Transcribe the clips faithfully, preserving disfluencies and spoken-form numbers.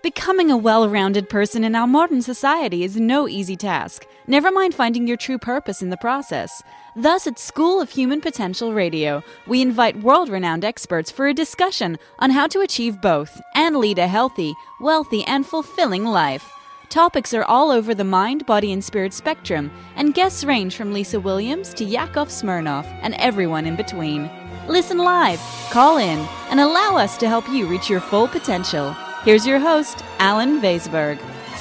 Becoming a well-rounded person in our modern society is no easy task, never mind finding your true purpose in the process. Thus, at School of Human Potential Radio, we invite world-renowned experts for a discussion on how to achieve both and lead a healthy, wealthy, and fulfilling life. Topics are all over the mind, body, and spirit spectrum, and guests range from Lisa Williams to Yakov Smirnov and everyone in between. Listen live, call in, and allow us to help you reach your full potential. Here's your host, Alan Weisberg.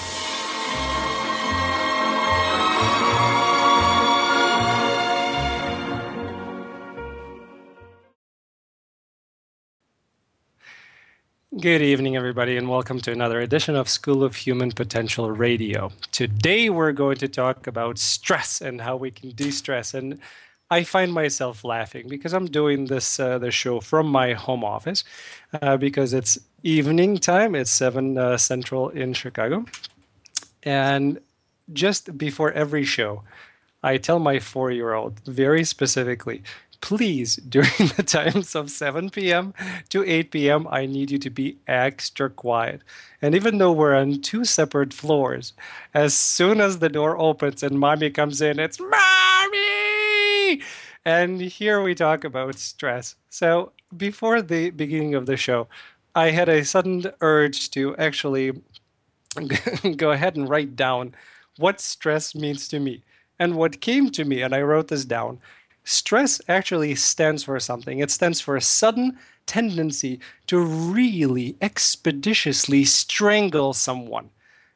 Good evening, everybody, and welcome to another edition of School of Human Potential Radio. Today, we're going to talk about stress and how we can de-stress. And I find myself laughing because I'm doing this uh, the show from my home office uh, because it's evening time. It's seven uh, Central in Chicago. And just before every show, I tell my four-year-old very specifically, please, during the times of seven p.m. to eight p.m., I need you to be extra quiet. And even though we're on two separate floors, as soon as the door opens and Mommy comes in, it's Mommy! And here we talk about stress. So before the beginning of the show, I had a sudden urge to actually go ahead and write down what stress means to me. And what came to me, and I wrote this down, stress actually stands for something. It stands for a sudden tendency to really expeditiously strangle someone.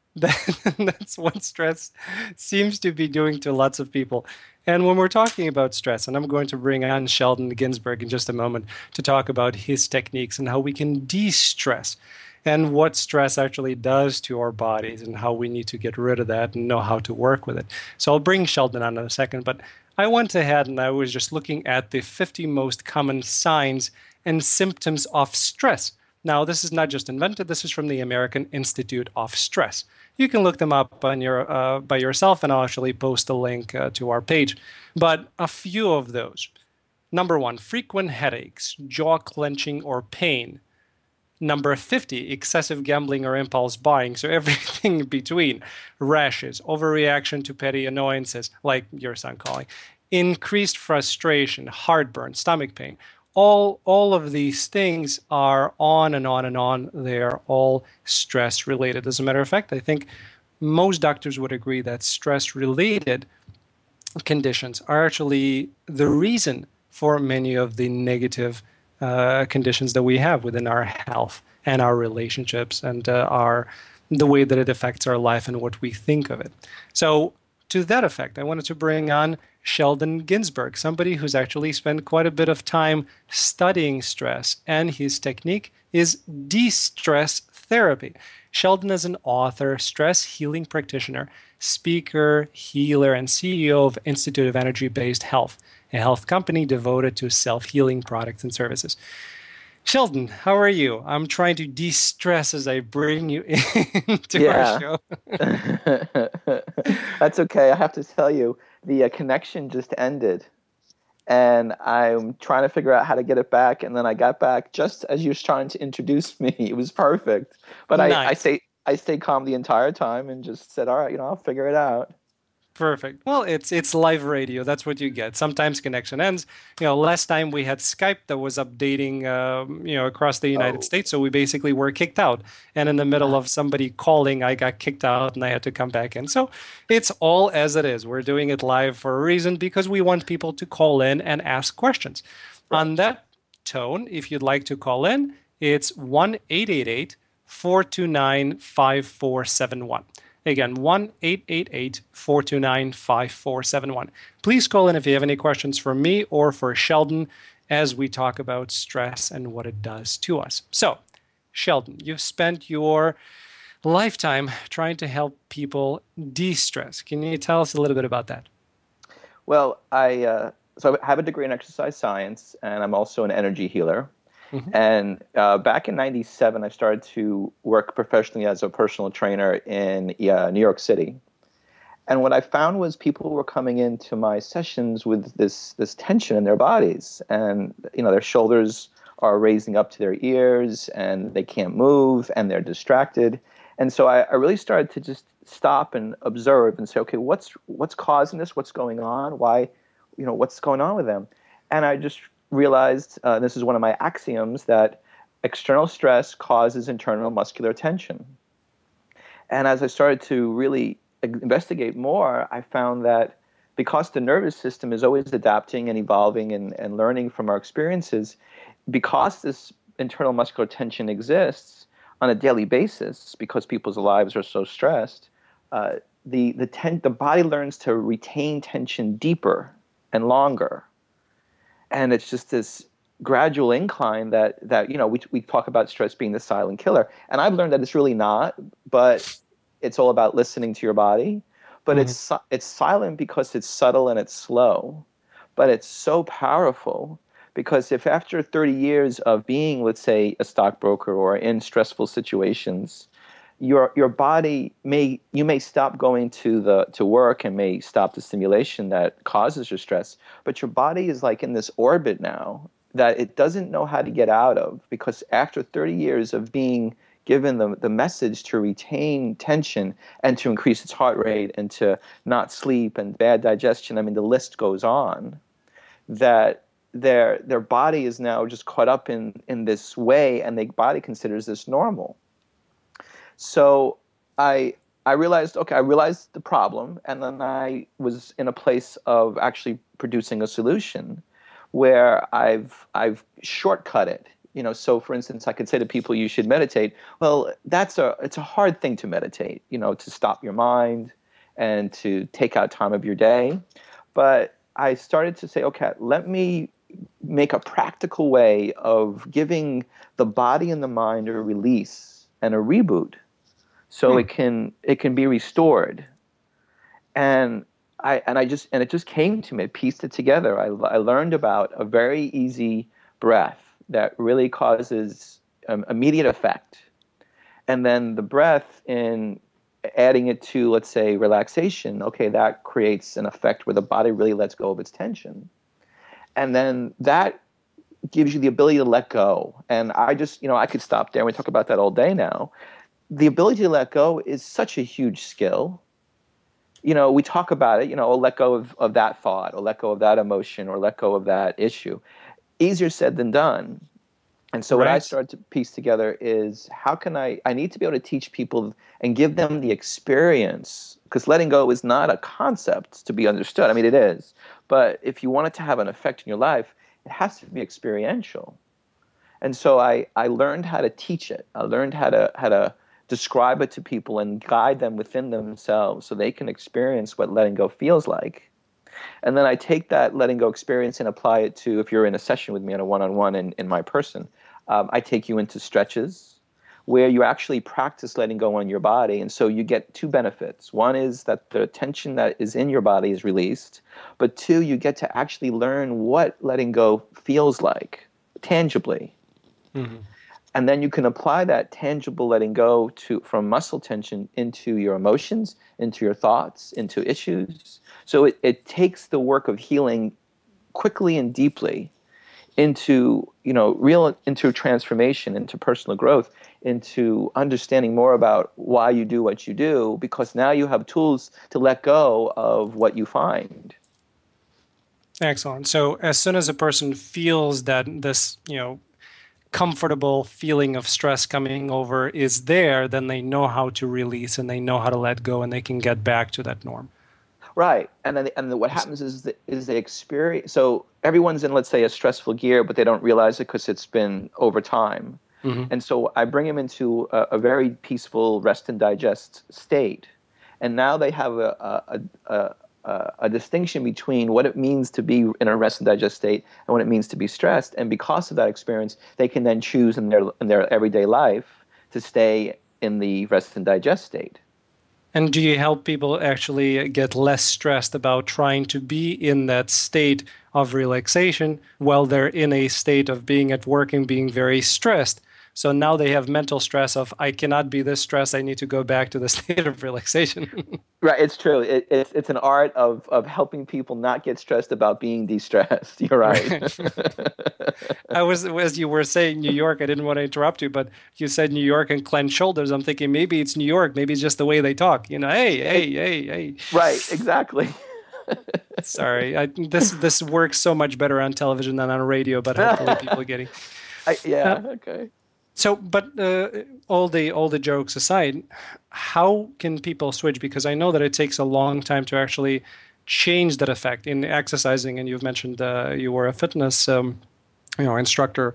That, that's what stress seems to be doing to lots of people. And when we're talking about stress, and I'm going to bring on Sheldon Ginsberg in just a moment to talk about his techniques and how we can de-stress and what stress actually does to our bodies and how we need to get rid of that and know how to work with it. So I'll bring Sheldon on in a second, but I went ahead and I was just looking at the fifty most common signs and symptoms of stress. Now, this is not just invented. This is from the American Institute of Stress. You can look them up on your, uh, by yourself, and I'll actually post a link uh, to our page. But a few of those. Number one, frequent headaches, jaw clenching or pain. Number fifty, excessive gambling or impulse buying. So everything in between. Rashes, overreaction to petty annoyances, like your son calling. Increased frustration, heartburn, stomach pain. All, all of these things are on and on and on. They're all stress-related. As a matter of fact, I think most doctors would agree that stress-related conditions are actually the reason for many of the negative uh, conditions that we have within our health and our relationships and uh, our the way that it affects our life and what we think of it. So to that effect, I wanted to bring on Sheldon Ginsberg, somebody who's actually spent quite a bit of time studying stress, and his technique is de-stress therapy. Sheldon is an author, stress healing practitioner, speaker, healer, and C E O of Institute of Energy-Based Health, a health company devoted to self-healing products and services. Sheldon, how are you? I'm trying to de-stress as I bring you into yeah. our show. That's okay. I have to tell you, the uh, connection just ended, and I'm trying to figure out how to get it back. And then I got back just as you were trying to introduce me. It was perfect. But nice. I, I stay I stayed calm the entire time and just said, all right, you know, I'll figure it out. Perfect. Well, it's it's live radio. That's what you get. Sometimes connection ends. You know, last time we had Skype that was updating, um, you know, across the United Oh. States. So we basically were kicked out. And in the middle of somebody calling, I got kicked out and I had to come back in. So it's all as it is. We're doing it live for a reason because we want people to call in and ask questions. Right. On that tone, if you'd like to call in, it's one eight eight eight, four two nine, five four seven one. Again, one eight eight eight, four two nine, five four seven one. Please call in if you have any questions for me or for Sheldon as we talk about stress and what it does to us. So, Sheldon, you've spent your lifetime trying to help people de-stress. Can you tell us a little bit about that? Well, I uh, so I have a degree in exercise science, and I'm also an energy healer. Mm-hmm. And uh, back in ninety-seven, I started to work professionally as a personal trainer in uh, New York City. And what I found was people were coming into my sessions with this this tension in their bodies, and you know their shoulders are raising up to their ears, and they can't move, and they're distracted. And so I, I really started to just stop and observe and say, okay, what's what's causing this? What's going on? Why, you know, what's going on with them? And I just realized, uh, this is one of my axioms, that external stress causes internal muscular tension. And as I started to really investigate more, I found that because the nervous system is always adapting and evolving and, and learning from our experiences, because this internal muscular tension exists on a daily basis, because people's lives are so stressed, uh, the the ten, the body learns to retain tension deeper and longer, and it's just this gradual incline that that you know we we talk about stress being the silent killer, and I've learned that it's really not, but it's all about listening to your body. But mm-hmm. it's it's silent because it's subtle and it's slow, but it's so powerful. Because if after thirty years of being, let's say, a stockbroker or in stressful situations, your your body may you may stop going to the to work and may stop the stimulation that causes your stress, but your body is like in this orbit now that it doesn't know how to get out of, because after thirty years of being given the the message to retain tension and to increase its heart rate and to not sleep and bad digestion, I mean the list goes on, that their their body is now just caught up in, in this way, and the body considers this normal. So I I realized, okay, I realized the problem, and then I was in a place of actually producing a solution where I've I've shortcut it. You know, so for instance, I could say to people, you should meditate. Well, that's a it's a hard thing to meditate, you know, to stop your mind and to take out time of your day. But I started to say, okay, let me make a practical way of giving the body and the mind a release and a reboot, so hmm. it can it can be restored. And I and I just and it just came to me. I pieced it together. I I learned about a very easy breath that really causes um, immediate effect, and then the breath, in adding it to, let's say, relaxation, okay, that creates an effect where the body really lets go of its tension. And then that gives you the ability to let go. And I just, you know, I could stop there and we talk about that all day now. The ability to let go is such a huge skill. You know, we talk about it, you know, oh, let go of, of that thought, or let go of that emotion, or let go of that issue. Easier said than done. And so right. what I started to piece together is, how can I, I need to be able to teach people and give them the experience, because letting go is not a concept to be understood. I mean, it is. But if you want it to have an effect in your life, it has to be experiential. And so I, I learned how to teach it. I learned how to how to describe it to people and guide them within themselves so they can experience what letting go feels like. And then I take that letting go experience and apply it to, if you're in a session with me on a one-on-one in, in my person, um, I take you into stretches where you actually practice letting go on your body. And so you get two benefits. One is that the tension that is in your body is released. But two, you get to actually learn what letting go feels like, tangibly. Mm-hmm. And then you can apply that tangible letting go to from muscle tension into your emotions, into your thoughts, into issues. So it, it takes the work of healing quickly and deeply into, you know, real, into transformation, into personal growth, into understanding more about why you do what you do, because now you have tools to let go of what you find. Excellent. So as soon as a person feels that this, you know, comfortable feeling of stress coming over is there, then they know how to release and they know how to let go, and they can get back to that norm. Right. And then and what happens is that, is they experience, so everyone's in, let's say, a stressful gear, but they don't realize it because it's been over time. Mm-hmm. And so I bring them into a, a very peaceful rest and digest state. And now they have a, a, a, a, a distinction between what it means to be in a rest and digest state and what it means to be stressed. And because of that experience, they can then choose in their in their everyday life to stay in the rest and digest state. And do you help people actually get less stressed about trying to be in that state of relaxation while they're in a state of being at work and being very stressed? So now they have mental stress of, I cannot be this stressed. I need to go back to the state of relaxation. Right, it's true. It, it's it's an art of of helping people not get stressed about being de-stressed. You're right. I was, as you were saying New York, I didn't want to interrupt you, but you said New York and clenched shoulders. I'm thinking maybe it's New York. Maybe it's just the way they talk. You know, hey, hey, hey, hey. Right, exactly. Sorry, I, this this works so much better on television than on radio, but hopefully people are getting. I, yeah. Uh, okay. So, but uh, all the all the jokes aside, how can people switch? Because I know that it takes a long time to actually change that effect in exercising. And you've mentioned uh, you were a fitness, um, you know, instructor.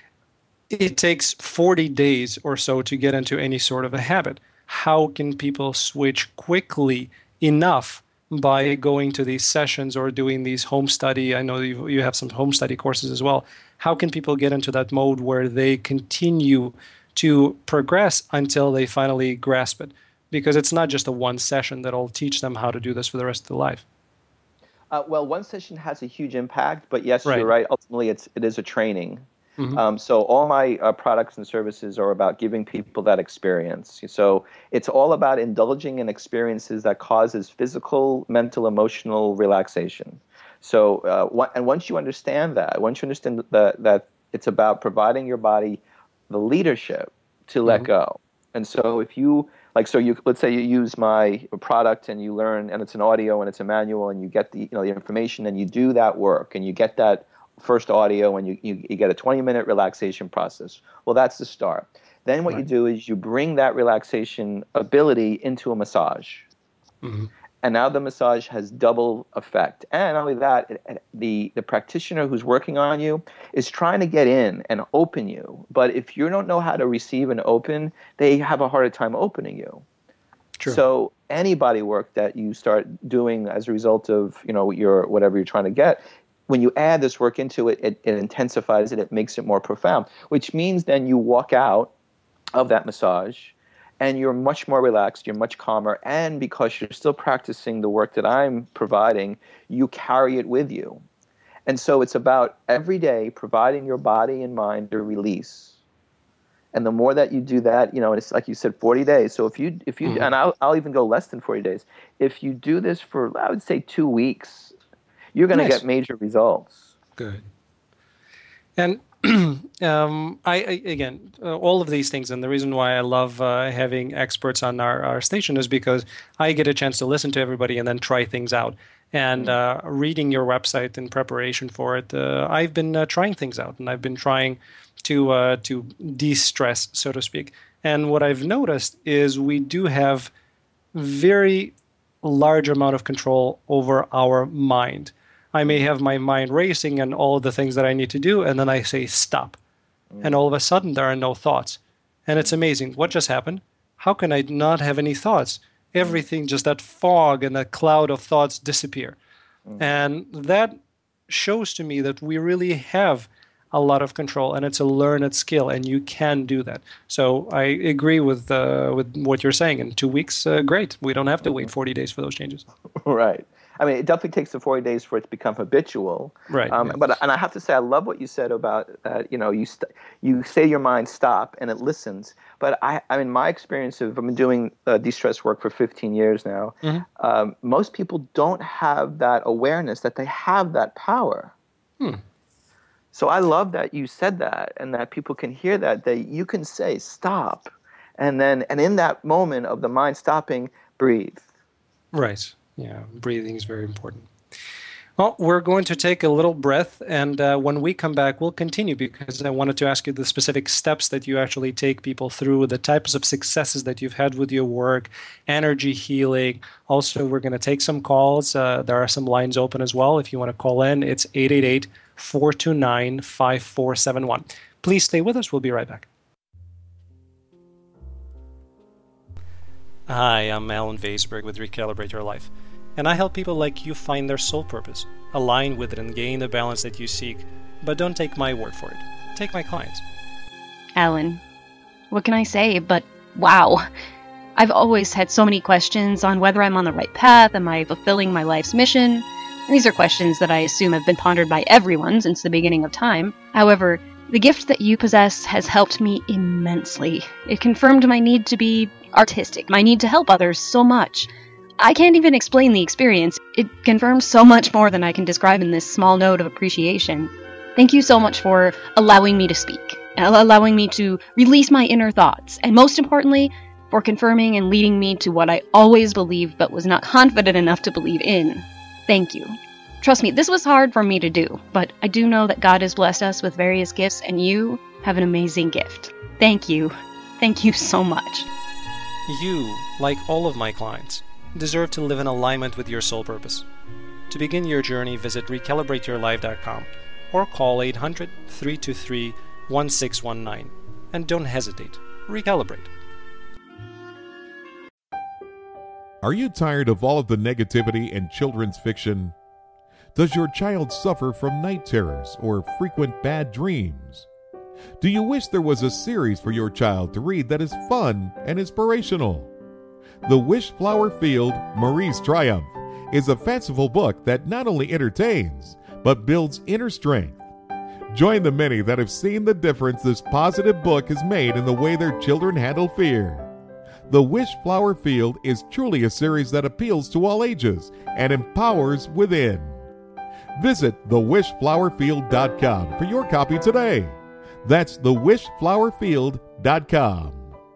It takes forty days or so to get into any sort of a habit. How can people switch quickly enough by going to these sessions or doing these home study? I know you you have some home study courses as well. How can people get into that mode where they continue to progress until they finally grasp it? Because it's not just a one session that'll teach them how to do this for the rest of their life. Uh, well, one session has a huge impact, but yes, Right. you're right. Ultimately, it's it is a training. Mm-hmm. Um, so all my uh, products and services are about giving people that experience. So it's all about indulging in experiences that causes physical, mental, emotional relaxation. So uh, wh- and once you understand that, once you understand that, that it's about providing your body the leadership to let Mm-hmm. go. And so if you like, so you let's say you use my product and you learn, and it's an audio and it's a manual, and you get the you know the information, and you do that work, and you get that first audio, and you, you, you get a twenty minute relaxation process. Well, that's the start. Then what Right. you do is you bring that relaxation ability into a massage. Mm-hmm. And now the massage has double effect. And not only that, it, it, the, the practitioner who's working on you is trying to get in and open you. But if you don't know how to receive and open, they have a harder time opening you. True. So any body work that you start doing as a result of you know your whatever you're trying to get, when you add this work into it, it, it intensifies it, it makes it more profound, which means then you walk out of that massage and you're much more relaxed, you're much calmer, and because you're still practicing the work that I'm providing, you carry it with you. And so it's about every day providing your body and mind a release. And the more that you do that, you know, it's like you said, forty days. So if you, if you, Mm-hmm. and I'll, I'll even go less than forty days. If you do this for, I would say, two weeks, you're going to Nice. get major results. Good. And um, I, I again, uh, all of these things, and the reason why I love uh, having experts on our, our station is because I get a chance to listen to everybody and then try things out. And uh, reading your website in preparation for it, uh, I've been uh, trying things out, and I've been trying to uh, to de-stress, so to speak. And what I've noticed is we do have very large amount of control over our mind. I may have my mind racing and all the things that I need to do, and then I say stop. And all of a sudden there are no thoughts. And it's amazing. What just happened? How can I not have any thoughts? Everything, just that fog and that cloud of thoughts disappear. And that shows to me that we really have a lot of control, and it's a learned skill, and you can do that. So I agree with uh, with what you're saying. In two weeks, uh, great. We don't have to wait forty days for those changes. Right. I mean, it definitely takes the forty days for it to become habitual. Right. Um, yeah. But and I have to say, I love what you said about that. You know, you st- you say your mind stop and it listens. But I, I mean, my experience of I've been doing uh, de-stress work for fifteen years now. Mm-hmm. Um, most people don't have that awareness that they have that power. Hmm. So I love that you said that, and that people can hear that. That you can say stop, and then and in that moment of the mind stopping, breathe. Right. Yeah, breathing is very important. Well, we're going to take a little breath, and uh, when we come back, we'll continue, because I wanted to ask you the specific steps that you actually take people through, the types of successes that you've had with your work, energy healing. Also, we're going to take some calls. Uh, there are some lines open as well. If you want to call in, it's eight eight eight, four two nine, five four seven one. Please stay with us. We'll be right back. Hi, I'm Alan Weisberg with Recalibrate Your Life, and I help people like you find their soul purpose, align with it, and gain the balance that you seek. But don't take my word for it. Take my clients. Alan, what can I say but wow. I've always had so many questions on whether I'm on the right path, am I fulfilling my life's mission? And these are questions that I assume have been pondered by everyone since the beginning of time. However, The gift that you possess has helped me immensely. It confirmed my need to be artistic, my need to help others so much. I can't even explain the experience. It confirms so much more than I can describe in this small note of appreciation. Thank you so much for allowing me to speak, allowing me to release my inner thoughts, and most importantly, for confirming and leading me to what I always believed but was not confident enough to believe in. Thank you. Trust me, this was hard for me to do, but I do know that God has blessed us with various gifts, and you have an amazing gift. Thank you. Thank you so much. You, like all of my clients, deserve to live in alignment with your soul purpose. To begin your journey, visit recalibrate your life dot com or call eight hundred, three two three, one six one nine. And don't hesitate. Recalibrate. Are you tired of all of the negativity in children's fiction? Does your child suffer from night terrors or frequent bad dreams? Do you wish there was a series for your child to read that is fun and inspirational? The Wishflower Field, Marie's Triumph, is a fanciful book that not only entertains, but builds inner strength. Join the many that have seen the difference this positive book has made in the way their children handle fear. The Wishflower Field is truly a series that appeals to all ages and empowers within. Visit the wish flower field dot com for your copy today. That's the wish flower field dot com.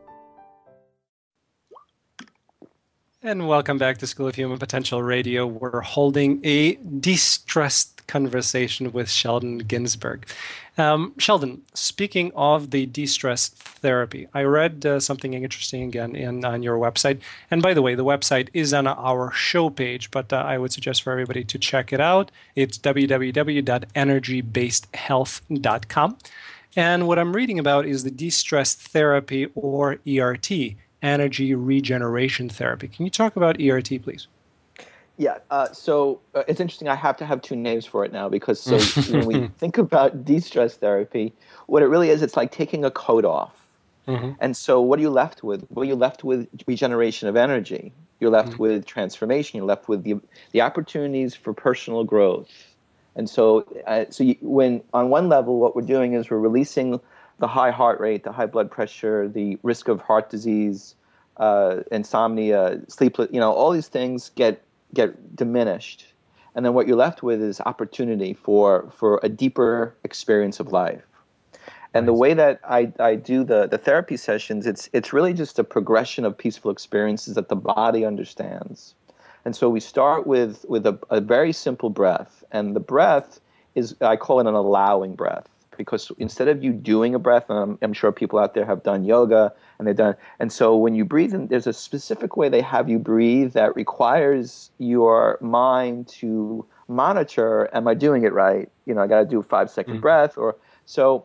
And welcome back to School of Human Potential Radio. We're holding a de-stressed conversation with Sheldon Ginsberg. Um, Sheldon, speaking of the de-stress therapy, I read uh, something interesting again in, on your website. And by the way, the website is on our show page, but uh, I would suggest for everybody to check it out. It's w w w dot energy based health dot com. And what I'm reading about is the de-stress therapy, or E R T, energy regeneration therapy. Can you talk about E R T, please? Yeah, uh, so uh, it's interesting. I have to have two names for it now because so when we think about de-stress therapy, what it really is, it's like taking a coat off. Mm-hmm. And so what are you left with? Well, you're left with regeneration of energy. You're left mm-hmm. with transformation. You're left with the the opportunities for personal growth. And so, uh, so you, when on one level, what we're doing is we're releasing the high heart rate, the high blood pressure, the risk of heart disease, uh, insomnia, sleep, you know, all these things get get diminished. And then what you're left with is opportunity for, for a deeper experience of life. And the way that I, I do the, the therapy sessions, it's it's really just a progression of peaceful experiences that the body understands. And so we start with, with a, a very simple breath. And the breath is, I call it an allowing breath. Because instead of you doing a breath, and I'm, I'm sure people out there have done yoga, and they've done, and so when you breathe in, there's a specific way they have you breathe that requires your mind to monitor, am I doing it right? You know, I got to do a five second mm-hmm. breath, or so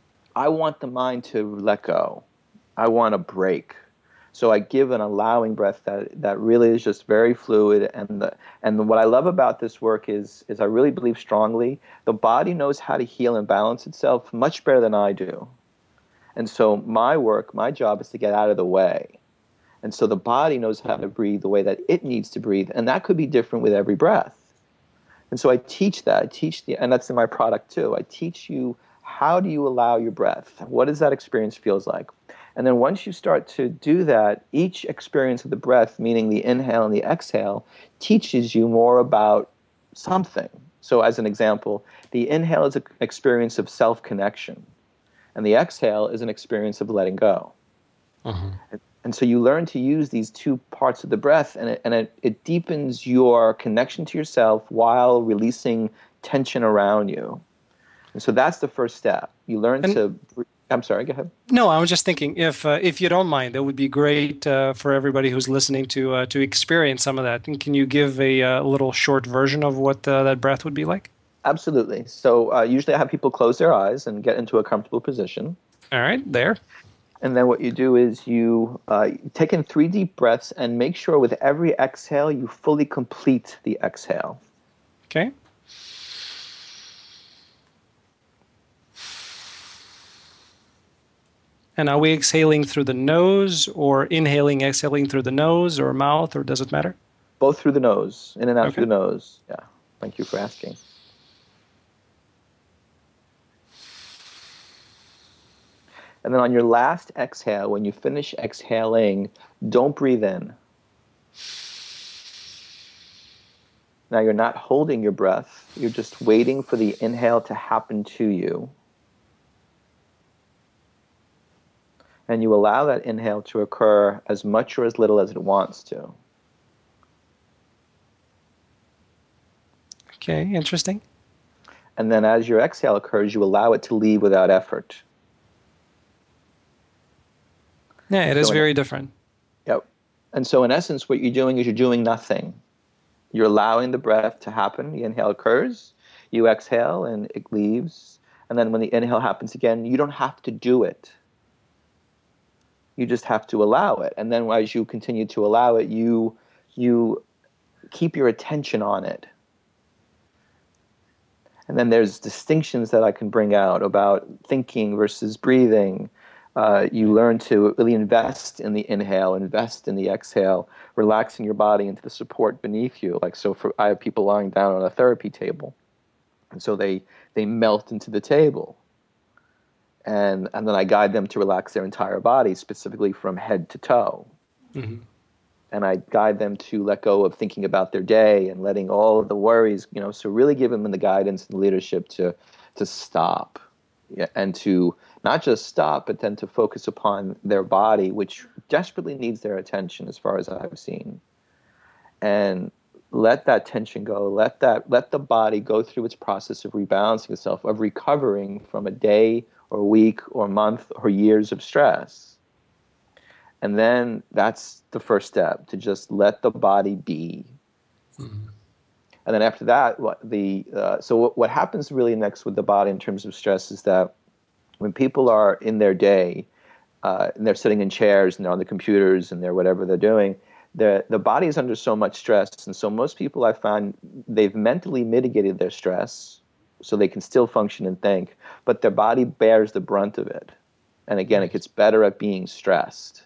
I want the mind to let go. I want a break. So I give an allowing breath that, that really is just very fluid. And the, and what I love about this work is, is I really believe strongly the body knows how to heal and balance itself much better than I do. And so my work, my job is to get out of the way. And so the body knows how to breathe the way that it needs to breathe. And that could be different with every breath. And so I teach that. I teach the, and that's in my product too. I teach you, how do you allow your breath? What does that experience feels like? And then once you start to do that, each experience of the breath, meaning the inhale and the exhale, teaches you more about something. So as an example, the inhale is an experience of self-connection, and the exhale is an experience of letting go. Uh-huh. And, and so you learn to use these two parts of the breath, and it, and it, it deepens your connection to yourself while releasing tension around you. And so that's the first step. You learn and- to... I'm sorry, go ahead. No, I was just thinking, if uh, if you don't mind, that would be great uh, for everybody who's listening to uh, to experience some of that. And can you give a, a little short version of what uh, that breath would be like? Absolutely. So uh, usually I have people close their eyes and get into a comfortable position. All right, there. And then what you do is you uh, take in three deep breaths and make sure with every exhale you fully complete the exhale. Okay. And are we exhaling through the nose, or inhaling, exhaling through the nose or mouth, or does it matter? Both through the nose, in and out okay. through the nose. Yeah, thank you for asking. And then on your last exhale, when you finish exhaling, don't breathe in. Now you're not holding your breath. You're just waiting for the inhale to happen to you. And you allow that inhale to occur as much or as little as it wants to. Okay, interesting. And then as your exhale occurs, you allow it to leave without effort. Yeah, it so is very in, different. Yep. And so in essence, what you're doing is you're doing nothing. You're allowing the breath to happen. The inhale occurs. You exhale and it leaves. And then when the inhale happens again, you don't have to do it. You just have to allow it. And then as you continue to allow it, you you keep your attention on it. And then there's distinctions that I can bring out about thinking versus breathing. Uh, you learn to really invest in the inhale, invest in the exhale, relaxing your body into the support beneath you. Like so, for I have people lying down on a therapy table, and so they they melt into the table. And and then I guide them to relax their entire body, specifically from head to toe. Mm-hmm. And I guide them to let go of thinking about their day and letting all of the worries, you know, so really give them the guidance and leadership to to stop, yeah, and to not just stop, but then to focus upon their body, which desperately needs their attention as far as I've seen. And let that tension go, let that let the body go through its process of rebalancing itself, of recovering from a day or a week or a month or years of stress. And then that's the first step, to just let the body be. Mm-hmm. And then after that, what the uh, so what, what happens really next with the body in terms of stress is that when people are in their day, uh, and they're sitting in chairs and they're on the computers and they're whatever they're doing, the the body is under so much stress. And so most people, I find, they've mentally mitigated their stress so they can still function and think, but their body bears the brunt of it. And again, it gets better at being stressed.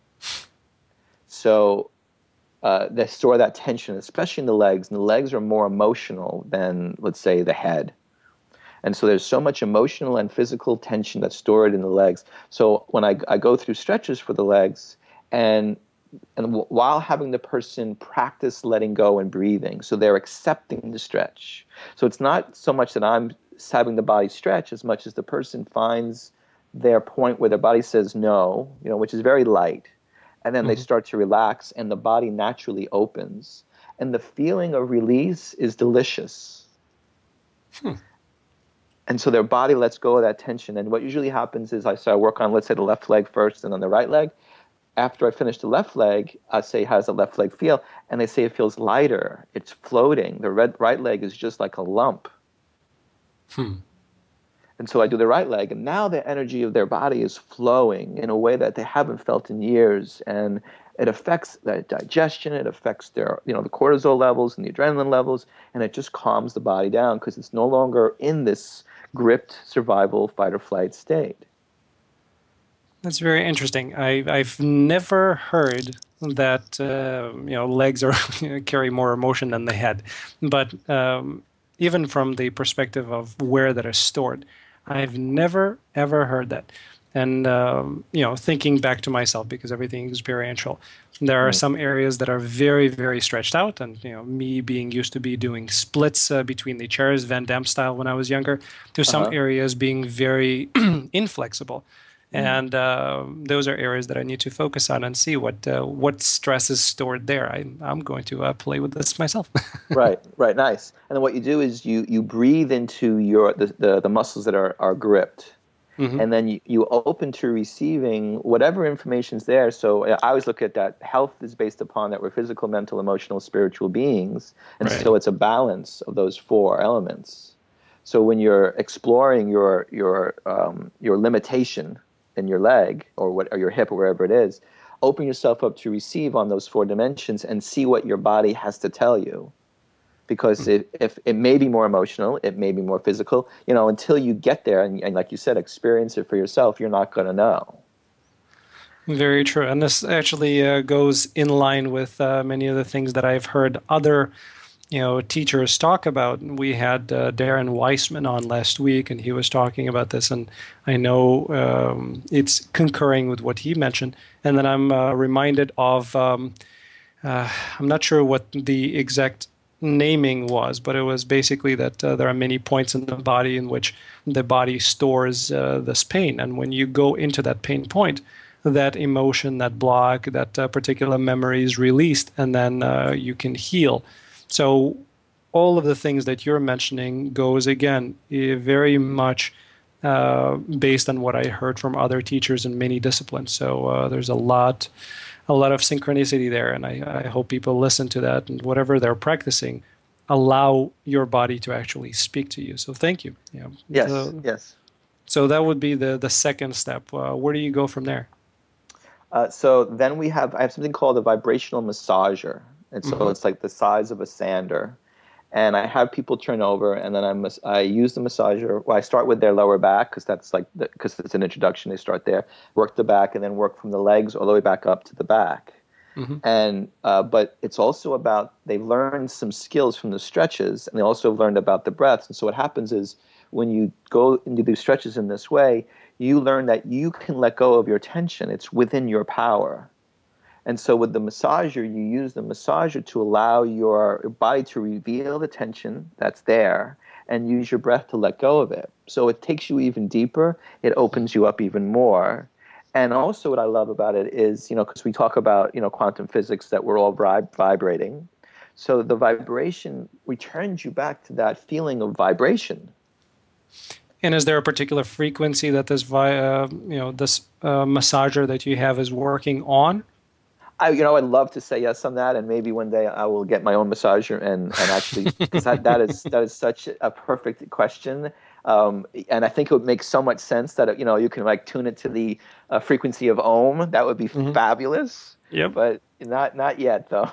So uh, they store that tension, especially in the legs, and the legs are more emotional than, let's say, the head. And so there's so much emotional and physical tension that's stored in the legs. So when I, I go through stretches for the legs, and and w- while having the person practice letting go and breathing, so they're accepting the stretch. So it's not so much that I'm having the body stretch as much as the person finds their point where their body says no, you know, which is very light. And then mm-hmm. they start to relax, and the body naturally opens. And the feeling of release is delicious. Hmm. And so their body lets go of that tension. And what usually happens is I start work on, let's say, the left leg first and then the right leg. After I finish the left leg, I say, how does the left leg feel? And they say it feels lighter. It's floating. The red, right leg is just like a lump. Hmm. And so I do the right leg, and now the energy of their body is flowing in a way that they haven't felt in years. And it affects their digestion. It affects their, you know, the cortisol levels and the adrenaline levels. And it just calms the body down because it's no longer in this gripped survival fight or flight state. That's very interesting. I, I've never heard that uh, you know legs are carry more emotion than the head, but um, even from the perspective of where that is stored, I've never ever heard that. And um, you know, thinking back to myself, because everything is experiential, there are some areas that are very, very stretched out. And you know, me being used to be doing splits uh, between the chairs, Van Damme style, when I was younger, there's uh-huh. some areas being very inflexible. Mm. And uh, those are areas that I need to focus on and see what uh, what stress is stored there. I, I'm going to uh, play with this myself. Right, right, nice. And then what you do is you you breathe into your the the, the muscles that are, are gripped, mm-hmm. and then you, you open to receiving whatever information's there. So I always look at that. Health is based upon that we're physical, mental, emotional, spiritual beings, and right. so it's a balance of those four elements. So when you're exploring your your um, your limitation in your leg or what or your hip or wherever it is, open yourself up to receive on those four dimensions and see what your body has to tell you. Because mm-hmm. if, if it may be more emotional, it may be more physical, you know, until you get there and, and like you said, experience it for yourself, you're not going to know. Very true. And this actually uh, goes in line with uh, many of the things that I've heard other you know, teachers talk about. We had uh, Darren Weissman on last week, and he was talking about this, and I know um, it's concurring with what he mentioned. And then I'm uh, reminded of, um, uh, I'm not sure what the exact naming was, but it was basically that uh, there are many points in the body in which the body stores uh, this pain, and when you go into that pain point, that emotion, that block, that uh, particular memory is released, and then uh, you can heal. So all of the things that you're mentioning goes, again, eh, very much uh, based on what I heard from other teachers in many disciplines. So uh, there's a lot a lot of synchronicity there, and I, I hope people listen to that, and whatever they're practicing, allow your body to actually speak to you. So thank you. Yeah. Yes, so, yes. So that would be the, the second step. Uh, where do you go from there? Uh, so then we have, I have something called a vibrational massager. And so mm-hmm. it's like the size of a sander. And I have people turn over, and then I mas- I use the massager. Well, I start with their lower back, because that's like, because it's an introduction. They start there, work the back, and then work from the legs all the way back up to the back. Mm-hmm. And uh, but it's also about, they've learned some skills from the stretches, and they also learned about the breaths. And so what happens is, when you go into these stretches in this way, you learn that you can let go of your tension. It's within your power. And so with the massager, you use the massager to allow your body to reveal the tension that's there and use your breath to let go of it. So it takes you even deeper. It opens you up even more. And also what I love about it is, you know, because we talk about, you know, quantum physics, that we're all vib- vibrating. So the vibration returns you back to that feeling of vibration. And is there a particular frequency that this, vi- uh, you know, this uh, massager that you have is working on? I, you know, I'd love to say yes on that, and maybe one day I will get my own massager and, and actually, because that, that is that is such a perfect question, um, and I think it would make so much sense that, you know, you can like tune it to the uh, frequency of Om. That would be mm-hmm. fabulous. Yep. But not not yet though.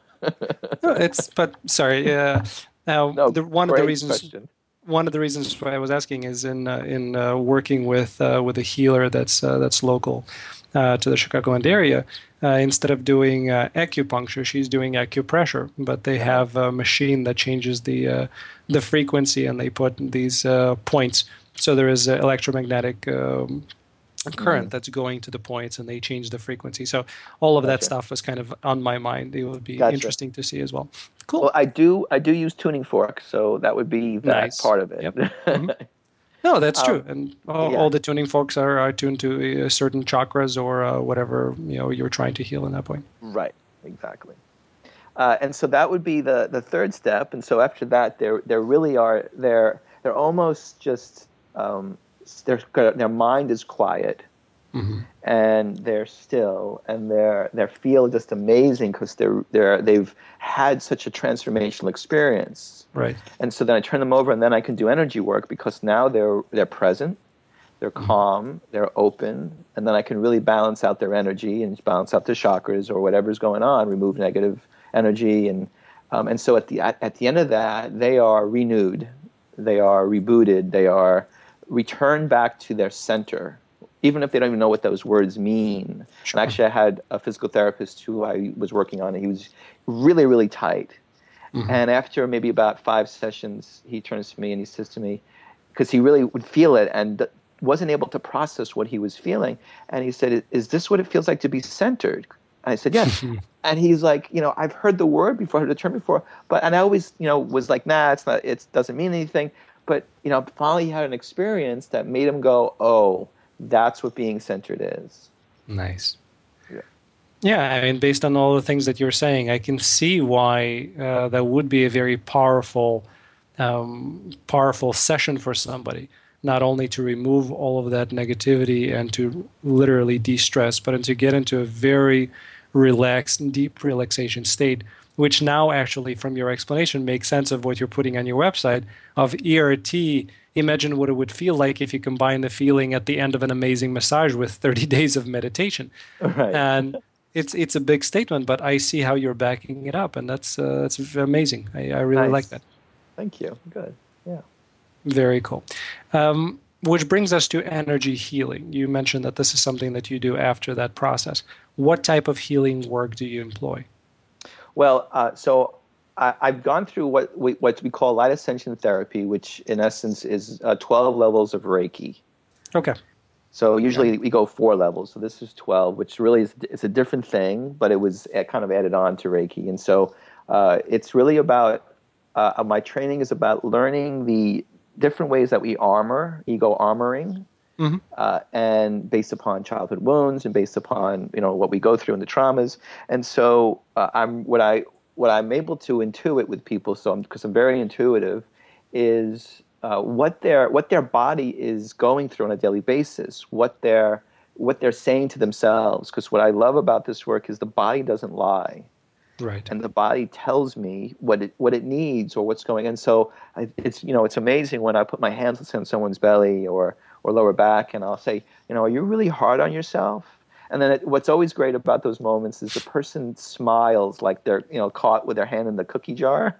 no, it's but sorry. Uh, now no, the, one of the reasons. Question. One of the reasons why I was asking is in uh, in uh, working with uh, with a healer that's uh, that's local uh, to the Chicagoland area. Uh, instead of doing uh, acupuncture, she's doing acupressure. But they have a machine that changes the uh, the frequency, and they put these uh, points. So there is an electromagnetic um, current mm. that's going to the points, and they change the frequency. So all of gotcha. that stuff was kind of on my mind. It would be gotcha. interesting to see as well. Cool. Well, I do I do use tuning forks, so that would be that nice. part of it. Yep. Mm-hmm. No, that's true. Um, and all, yeah. all the tuning forks are, are tuned to uh, certain chakras or uh, whatever, you know, you're trying to heal in that point. Right, exactly. Uh, and so that would be the, the third step. And so after that, there there really are they're they're almost just um, their their mind is quiet. Mm-hmm. And they're still, and they're they feel just amazing because they're they're they've had such a transformational experience. Right. And so then I turn them over, and then I can do energy work because now they're they're present, they're mm-hmm. calm, they're open, and then I can really balance out their energy and balance out their chakras or whatever's going on, remove negative energy, and um, and so at the at, at the end of that, they are renewed, they are rebooted, they are returned back to their center. Even if they don't even know what those words mean. Sure. And actually, I had a physical therapist who I was working on, and he was really, really tight. Mm-hmm. And after maybe about five sessions, he turns to me and he says to me, because he really would feel it and wasn't able to process what he was feeling. And he said, "Is this what it feels like to be centered?" And I said, "Yes." And he's like, "You know, I've heard the word before, I heard the term before, but," and I always, you know, was like, "Nah, it's not, it doesn't mean anything." But, you know, finally he had an experience that made him go, "Oh, that's what being centered is." Nice. Yeah. Yeah, I mean, based on all the things that you're saying, I can see why uh, that would be a very powerful, um, powerful session for somebody. Not only to remove all of that negativity and to literally de-stress, but to get into a very relaxed, deep relaxation state, which now actually, from your explanation, makes sense of what you're putting on your website of E R T. Imagine what it would feel like if you combine the feeling at the end of an amazing massage with thirty days of meditation. Right. And it's it's a big statement, but I see how you're backing it up, and that's uh, that's amazing. I, I really nice. like that. Thank you. Good. Yeah. Very cool. Um, which brings us to energy healing. You mentioned that this is something that you do after that process. What type of healing work do you employ? Well, uh, so I, I've gone through what we, what we call light ascension therapy, which in essence is uh, twelve levels of Reiki. Okay. So usually we go four levels. So this is twelve, which really is it's a different thing, but it was kind of added on to Reiki. And so uh, it's really about, uh, my training is about learning the different ways that we armor, ego armoring, mm-hmm. uh, and based upon childhood wounds and based upon, you know, what we go through and the traumas. And so uh, I'm what I what I'm able to intuit with people, so because I'm, I'm very intuitive, is uh, what their what their body is going through on a daily basis, what they're what they're saying to themselves. Because what I love about this work is the body doesn't lie. Right. And the body tells me what it what it needs or what's going on. And so I, it's you know it's amazing when I put my hands on someone's belly or or lower back, and I'll say, you know, are you really hard on yourself? And then it, what's always great about those moments is the person smiles like they're you know caught with their hand in the cookie jar.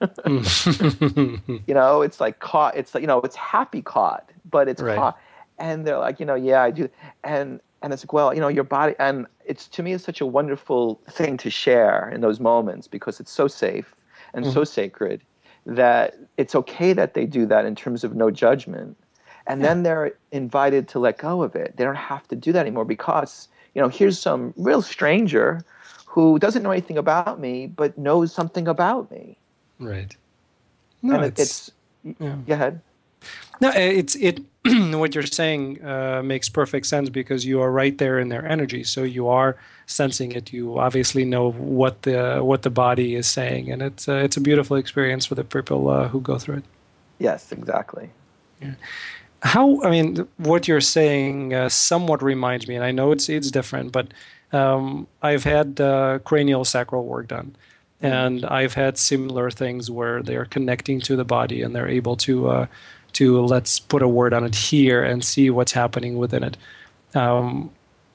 You know, it's like caught. It's like, you know it's happy caught, but it's right. caught. And they're like, you know, yeah, I do. And and it's like, well, you know, your body, and it's to me, it's such a wonderful thing to share in those moments because it's so safe and mm-hmm. so sacred that it's okay that they do that in terms of no judgment. And yeah. then they're invited to let go of it. They don't have to do that anymore because, you know, here's some real stranger who doesn't know anything about me, but knows something about me. Right. No, and it's, it's yeah. Go ahead. No, it's it. What you're saying uh, makes perfect sense because you are right there in their energy, so you are sensing it. You obviously know what the what the body is saying, and it's uh, it's a beautiful experience for the people uh, who go through it. Yes, exactly. Yeah. How I mean, what you're saying uh, somewhat reminds me, and I know it's it's different, but um, I've had uh, cranial sacral work done. And I've had similar things where they're connecting to the body and they're able to, uh, to let's put a word on it here and see what's happening within it. Um,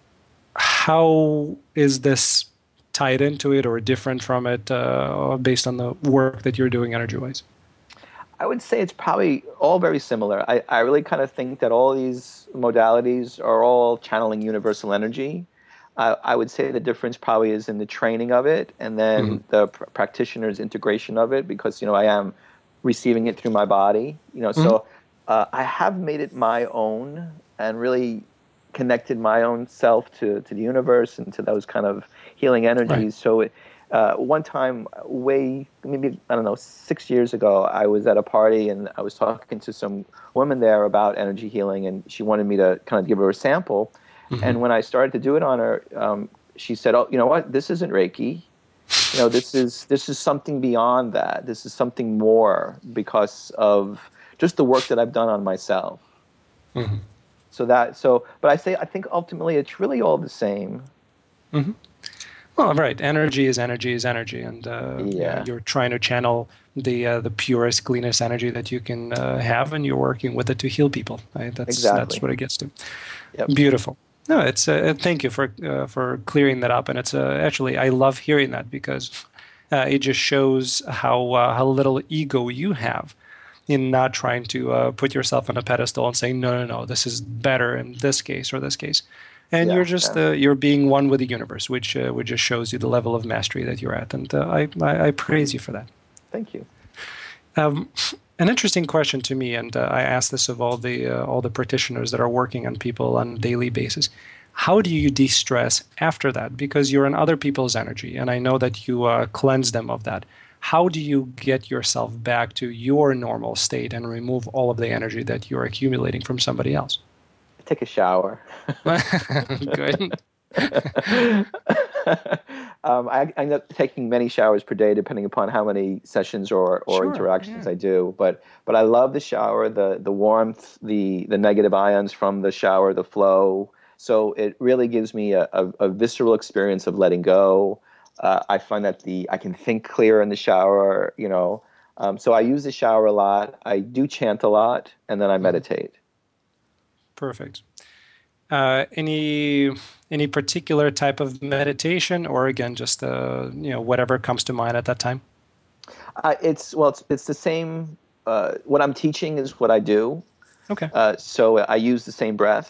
how is this tied into it or different from it uh, based on the work that you're doing energy-wise? I would say it's probably all very similar. I, I really kind of think that all these modalities are all channeling universal energy. Uh, I would say the difference probably is in the training of it and then mm-hmm. the pr- practitioner's integration of it because, you know, I am receiving it through my body, you know, mm-hmm. so uh, I have made it my own and really connected my own self to, to the universe and to those kind of healing energies. Right. So it, uh, one time way, maybe, I don't know, six years ago, I was at a party and I was talking to some woman there about energy healing and she wanted me to kind of give her a sample. Mm-hmm. And when I started to do it on her, um, she said, "Oh, you know what? This isn't Reiki. You know, this is this is something beyond that. This is something more because of just the work that I've done on myself." Mm-hmm. So that so, but I say I think ultimately it's really all the same. Mm-hmm. Well, right. Energy is energy is energy, and uh, yeah. you're trying to channel the uh, the purest, cleanest energy that you can uh, have, and you're working with it to heal people. Right? That's exactly. that's what it gets to. Yep. Beautiful. No, it's uh, thank you for uh, for clearing that up, and it's uh, actually I love hearing that because uh, it just shows how uh, how little ego you have in not trying to uh, put yourself on a pedestal and saying no, no, no, this is better in this case or this case, and yeah, you're just yeah. uh, you're being one with the universe, which uh, which just shows you the level of mastery that you're at, and uh, I, I I praise you for that. Thank you. Um, An interesting question to me, and uh, I ask this of all the uh, all the practitioners that are working on people on a daily basis. How do you de-stress after that? Because you're in other people's energy, and I know that you uh, cleanse them of that. How do you get yourself back to your normal state and remove all of the energy that you're accumulating from somebody else? Take a shower. Good. um, I, I end up taking many showers per day, depending upon how many sessions or, or sure, interactions yeah. I do. But but I love the shower, the the warmth, the the negative ions from the shower, the flow. So it really gives me a, a, a visceral experience of letting go. Uh, I find that the I can think clear in the shower. You know, um, so I use the shower a lot. I do chant a lot, and then I meditate. Perfect. Uh, any any particular type of meditation, or again, just uh, you know whatever comes to mind at that time? Uh, it's well, it's it's the same. Uh, what I'm teaching is what I do. Okay. Uh, so I use the same breath,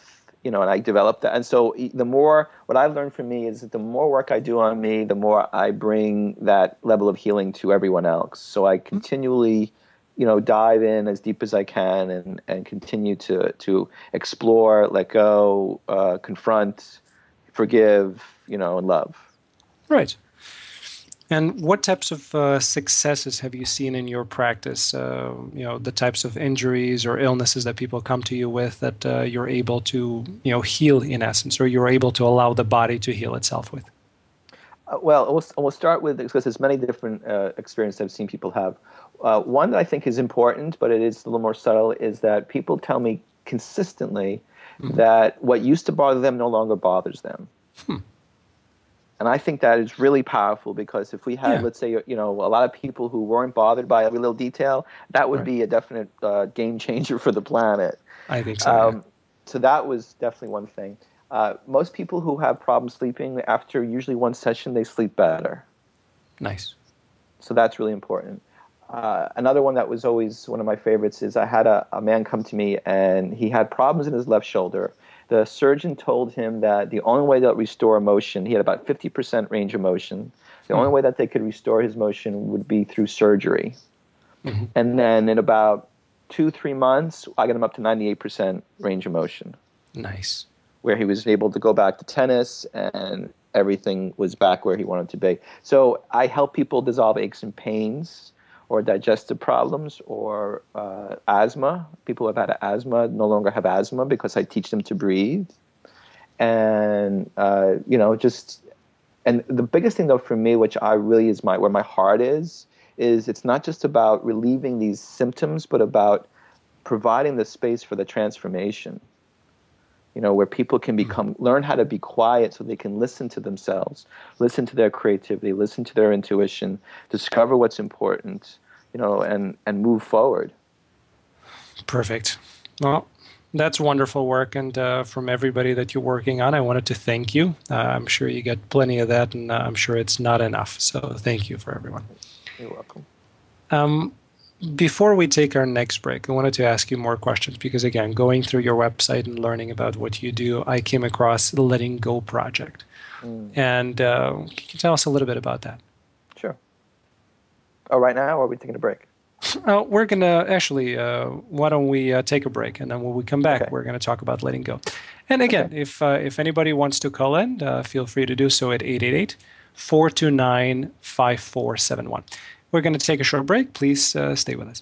you know, and I developed that. And so the more, what I've learned from me is that the more work I do on me, the more I bring that level of healing to everyone else. So I continually, you know, dive in as deep as I can and, and continue to, to explore, let go, uh, confront, forgive, you know, and love. Right. And what types of uh, successes have you seen in your practice? Uh, you know, the types of injuries or illnesses that people come to you with that uh, you're able to, you know, heal in essence, or you're able to allow the body to heal itself with? Uh, well, we'll, we'll start with, because there's many different uh, experiences I've seen people have. Uh, one that I think is important, but it is a little more subtle, is that people tell me consistently mm-hmm. that what used to bother them no longer bothers them. Hmm. And I think that is really powerful, because if we had, yeah. let's say, you know, a lot of people who weren't bothered by every little detail, that would right. be a definite uh, game changer for the planet. I think so. Um, yeah. So that was definitely one thing. Uh, most people who have problems sleeping, after usually one session, they sleep better. Nice. So that's really important. Uh, another one that was always one of my favorites is I had a, a man come to me, and he had problems in his left shoulder. The surgeon told him that the only way to restore motion, he had about fifty percent range of motion, the mm-hmm. only way that they could restore his motion would be through surgery. Mm-hmm. And then in about two, three months, I got him up to ninety-eight percent range of motion. Nice. Where he was able to go back to tennis, and everything was back where he wanted to be. So I help people dissolve aches and pains, or digestive problems, or uh, asthma. People who have had asthma no longer have asthma because I teach them to breathe. And, uh, you know, just, and the biggest thing though for me, which I really is my, where my heart is, is it's not just about relieving these symptoms, but about providing the space for the transformation. You know, where people can become, learn how to be quiet so they can listen to themselves, listen to their creativity, listen to their intuition, discover what's important, you know, and, and move forward. Perfect. Well, that's wonderful work. And uh, from everybody that you're working on, I wanted to thank you. Uh, I'm sure you get plenty of that, and uh, I'm sure it's not enough. So thank you for everyone. You're welcome. Um, Before we take our next break, I wanted to ask you more questions because, again, going through your website and learning about what you do, I came across the Letting Go Project. Mm. And uh, can you tell us a little bit about that? Sure. Oh, right now, or are we taking a break? Uh, we're going to actually, uh, why don't we uh, take a break, and then when we come back, okay. we're going to talk about letting go. And again, okay. if uh, if anybody wants to call in, uh, feel free to do so at eight eight eight, four two nine, five four seven one. We're going to take a short break. Please uh, stay with us.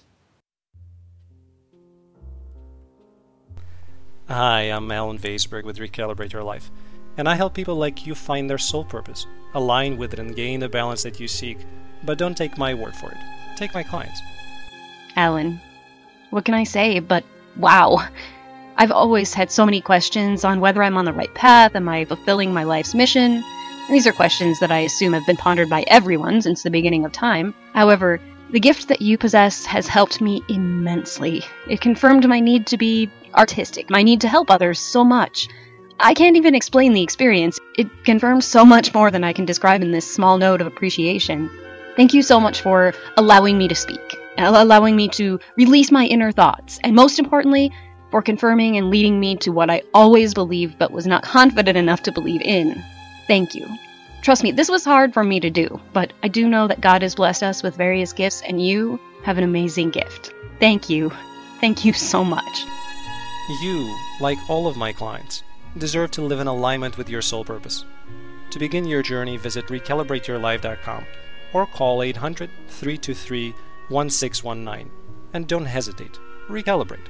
Hi, I'm Alan Weisberg with Recalibrate Your Life, and I help people like you find their soul purpose, align with it, and gain the balance that you seek. But don't take my word for it. Take my clients. Alan, what can I say but wow. I've always had so many questions on whether I'm on the right path, am I fulfilling my life's mission? These are questions that I assume have been pondered by everyone since the beginning of time. However, the gift that you possess has helped me immensely. It confirmed my need to be artistic, my need to help others so much. I can't even explain the experience. It confirms so much more than I can describe in this small note of appreciation. Thank you so much for allowing me to speak, allowing me to release my inner thoughts, and most importantly, for confirming and leading me to what I always believed but was not confident enough to believe in. Thank you. Trust me, this was hard for me to do, but I do know that God has blessed us with various gifts, and you have an amazing gift. Thank you. Thank you so much. You, like all of my clients, deserve to live in alignment with your soul purpose. To begin your journey, visit recalibrate your life dot com or call eight hundred, three two three, one six one nine. And don't hesitate. Recalibrate.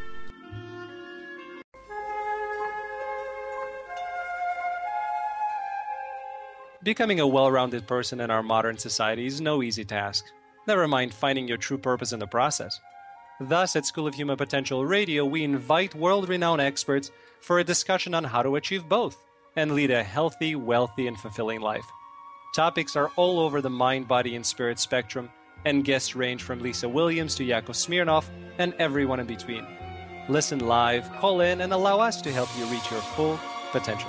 Becoming a well-rounded person in our modern society is no easy task. Never mind finding your true purpose in the process. Thus, at School of Human Potential Radio, we invite world-renowned experts for a discussion on how to achieve both and lead a healthy, wealthy, and fulfilling life. Topics are all over the mind, body, and spirit spectrum, and guests range from Lisa Williams to Yakov Smirnov and everyone in between. Listen live, call in, and allow us to help you reach your full potential.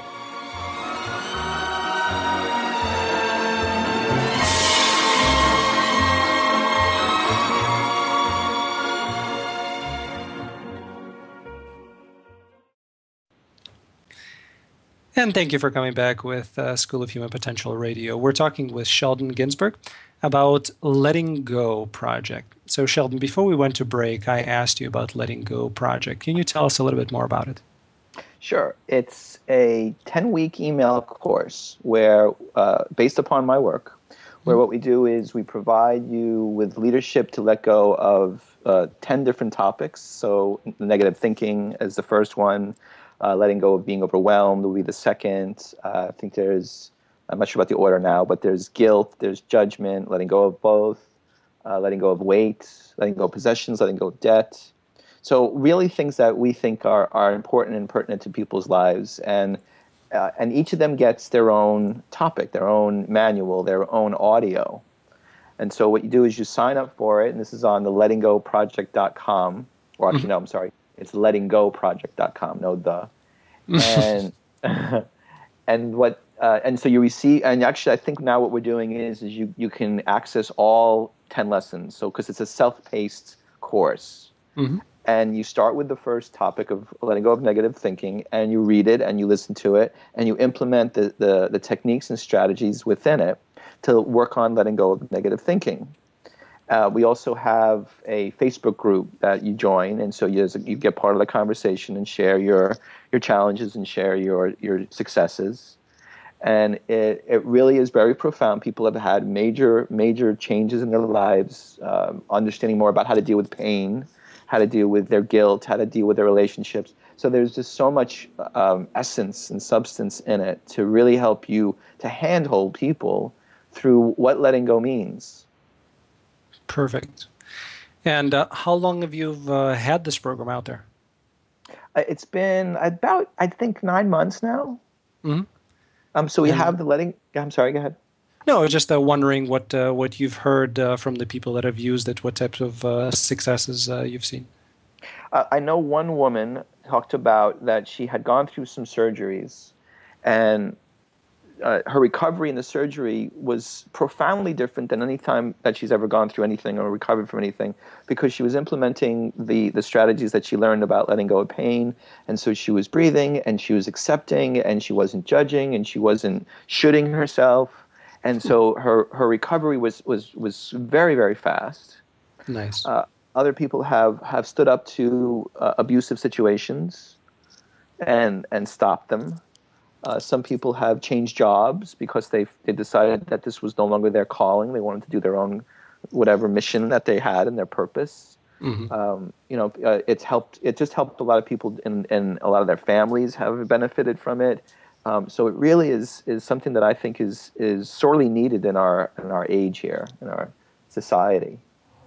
And thank you for coming back with uh, School of Human Potential Radio. We're talking with Sheldon Ginsberg about Letting Go Project. So Sheldon, before we went to break, I asked you about Letting Go Project. Can you tell us a little bit more about it? Sure. It's a ten-week email course where, uh, based upon my work, where what we do is we provide you with leadership to let go of uh, ten different topics. So negative thinking is the first one. Uh, letting go of being overwhelmed will be the second. Uh, I think there's, I'm not sure about the order now, but there's guilt, there's judgment, letting go of both, uh, letting go of weight, letting go of possessions, letting go of debt. So really things that we think are, are important and pertinent to people's lives. And, uh, and each of them gets their own topic, their own manual, their own audio. And so what you do is you sign up for it, and this is on the letting go project dot com, or actually, no, I'm sorry. It's letting go project dot com, no the. And and what uh, and so you receive, and actually I think now what we're doing is is you, you can access all ten lessons. So because it's a self-paced course. Mm-hmm. And you start with the first topic of letting go of negative thinking, and you read it and you listen to it and you implement the, the, the techniques and strategies within it to work on letting go of negative thinking. Uh, we also have a Facebook group that you join, and so you, you get part of the conversation and share your your challenges and share your, your successes. And it, it really is very profound. People have had major, major changes in their lives, um, understanding more about how to deal with pain, how to deal with their guilt, how to deal with their relationships. So there's just so much um, essence and substance in it to really help you to handhold people through what letting go means. Perfect. And uh, how long have you uh, had this program out there? It's been about, I think, nine months now. Mm-hmm. Um, so we and, have the letting. I'm sorry. Go ahead. No, I was just uh, wondering what uh, what you've heard uh, from the people that have used it. What types of uh, successes uh, you've seen? Uh, I know one woman talked about that she had gone through some surgeries, and Uh, her recovery in the surgery was profoundly different than any time that she's ever gone through anything or recovered from anything, because she was implementing the, the strategies that she learned about letting go of pain. And so she was breathing, and she was accepting, and she wasn't judging, and she wasn't shooting herself. And so her, her recovery was, was, was very, very fast. Nice. Uh, other people have, have stood up to uh, abusive situations and, and stopped them. Uh, some people have changed jobs because they they decided that this was no longer their calling. They wanted to do their own whatever mission that they had and their purpose. Mm-hmm. Um, you know, uh, it's helped. It just helped a lot of people, and and a lot of their families have benefited from it. Um, so it really is is something that I think is is sorely needed in our in our age here, in our society.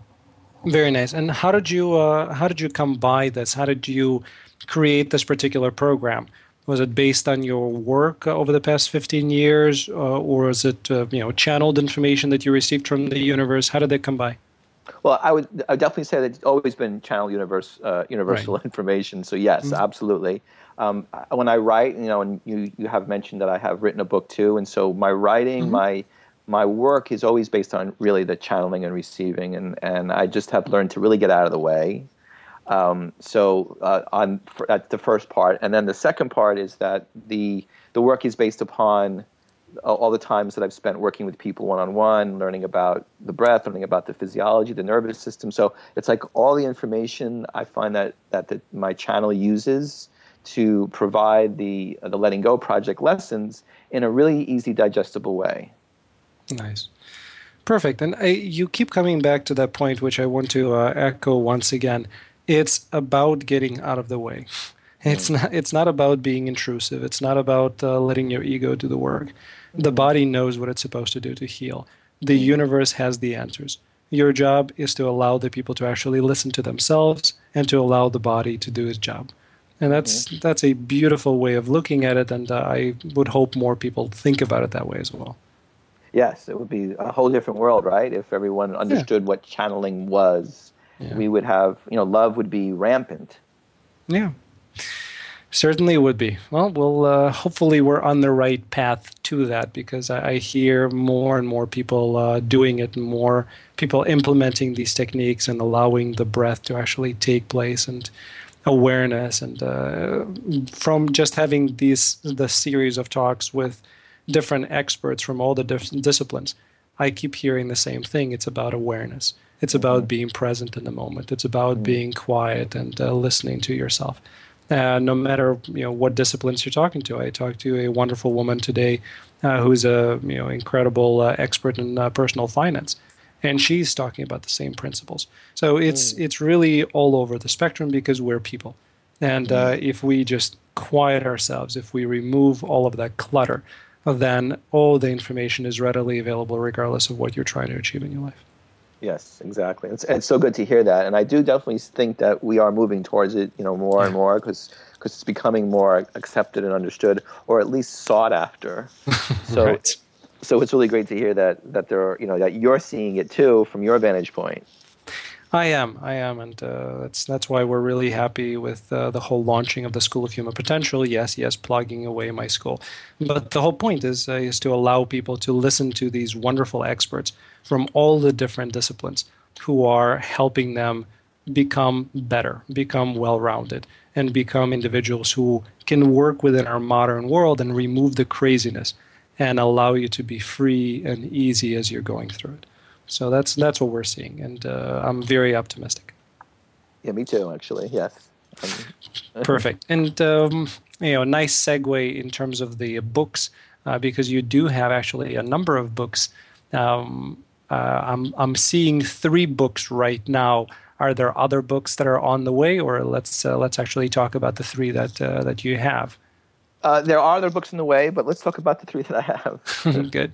Very nice. And how did you uh, how did you come by this? How did you create this particular program? Was it based on your work uh, over the past fifteen years, uh, or is it uh, you know channeled information that you received from the universe? How did that come by? Well, I would, I would definitely say that it's always been channeled universe, uh, universal right. information. So yes, mm-hmm. absolutely. Um, when I write, you know, and you, you have mentioned that I have written a book too, and so my writing, mm-hmm. my my work is always based on really the channeling and receiving, and, and I just have learned to really get out of the way. Um, so uh, on for, that's the first part, and then the second part is that the the work is based upon all the times that I've spent working with people one on one, learning about the breath, learning about the physiology, the nervous system. So it's like all the information I find that that the, my channel uses to provide the the Letting Go Project lessons in a really easy, digestible way. Nice. Perfect. And I, you keep coming back to that point, which I want to uh, echo once again. It's about getting out of the way. It's not It's not about being intrusive. It's not about uh, letting your ego do the work. The body knows what it's supposed to do to heal. The universe has the answers. Your job is to allow the people to actually listen to themselves and to allow the body to do its job. And that's mm-hmm. that's a beautiful way of looking at it, and uh, I would hope more people think about it that way as well. Yes, it would be a whole different world, right? If everyone understood yeah. what channeling was, yeah. we would have, you know, love would be rampant. Yeah, certainly would be. Well, we'll uh, hopefully we're on the right path to that, because I, I hear more and more people uh, doing it, and more people implementing these techniques and allowing the breath to actually take place. And awareness, and uh, from just having these the series of talks with different experts from all the different disciplines, I keep hearing the same thing. It's about awareness. It's mm-hmm. about being present in the moment. It's about mm-hmm. being quiet and uh, listening to yourself. Uh, no matter you know what disciplines you're talking to. I talked to a wonderful woman today uh, who's a you know incredible uh, expert in uh, personal finance, and she's talking about the same principles. So it's mm. it's really all over the spectrum because we're people, and mm. uh, if we just quiet ourselves, if we remove all of that clutter, then all the information is readily available, regardless of what you're trying to achieve in your life. Yes, exactly. It's, it's so good to hear that, and I do definitely think that we are moving towards it, you know, more yeah. and more because because it's becoming more accepted and understood, or at least sought after. So, right. so it's really great to hear that that there are, you know, that you're seeing it too from your vantage point. I am, I am, and uh, that's that's why we're really happy with uh, the whole launching of the School of Human Potential. Yes, yes, plugging away my school, but the whole point is uh, is to allow people to listen to these wonderful experts from all the different disciplines who are helping them become better, become well-rounded, and become individuals who can work within our modern world and remove the craziness and allow you to be free and easy as you're going through it. So that's that's what we're seeing, and uh, I'm very optimistic. Yeah, me too, actually. Yes. Um, Perfect. And um, you know, nice segue in terms of the books, uh, because you do have actually a number of books. Um, uh, I'm I'm seeing three books right now. Are there other books that are on the way, or let's uh, let's actually talk about the three that uh, that you have? Uh, there are other books in the way, but let's talk about the three that I have. Good.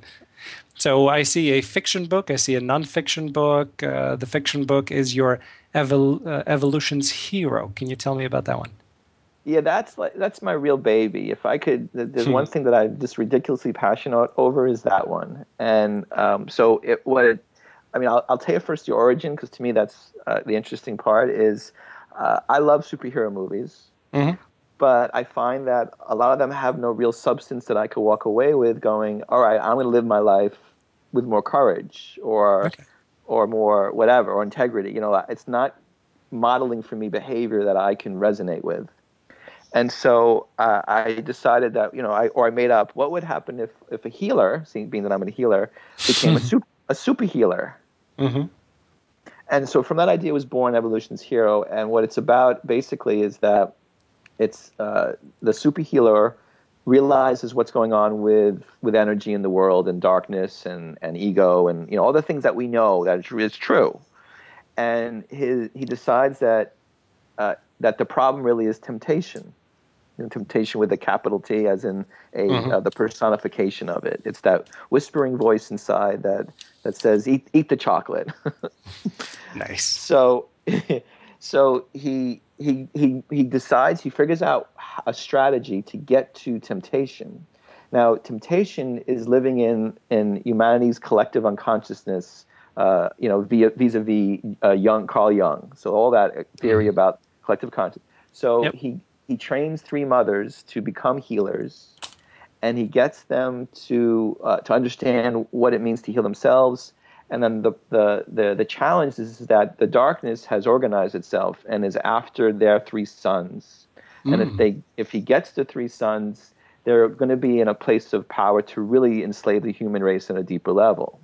So I see a fiction book, I see a nonfiction book. Uh, the fiction book is your Evol- uh, Evolution's Hero. Can you tell me about that one? Yeah, that's like that's my real baby. If I could, there's one thing that I'm just ridiculously passionate over is that one. And um, so it, what it, I mean, I'll, I'll tell you first the origin, because to me that's uh, the interesting part is uh, I love superhero movies. Mm-hmm. But I find that a lot of them have no real substance that I could walk away with going, all right, I'm going to live my life with more courage or okay. or more whatever, or integrity. You know, it's not modeling for me behavior that I can resonate with. And so uh, I decided that, you know, I or I made up, what would happen if, if a healer, seeing being that I'm a healer, became a, super, a super healer? Mm-hmm. And so from that idea was born Evolution's Hero. And what it's about basically is that It's uh, the super healer realizes what's going on with, with energy in the world and darkness and, and ego and you know all the things that we know that is true, and his, he decides that uh, that the problem really is temptation, you know, temptation with a capital T, as in a mm-hmm. uh, the personification of it. It's that whispering voice inside that that says eat eat the chocolate. Nice. So so he. He, he he decides, he figures out a strategy to get to temptation. Now, temptation is living in, in humanity's collective unconsciousness, uh, you know, via, vis-a-vis uh, Jung, Carl Jung. So all that theory mm-hmm. about collective consciousness. So yep. he, he trains three mothers to become healers, and he gets them to uh, to understand what it means to heal themselves. And then the, the, the, the challenge is that the darkness has organized itself and is after their three sons. Mm. And if they if he gets the three sons, they're going to be in a place of power to really enslave the human race on a deeper level.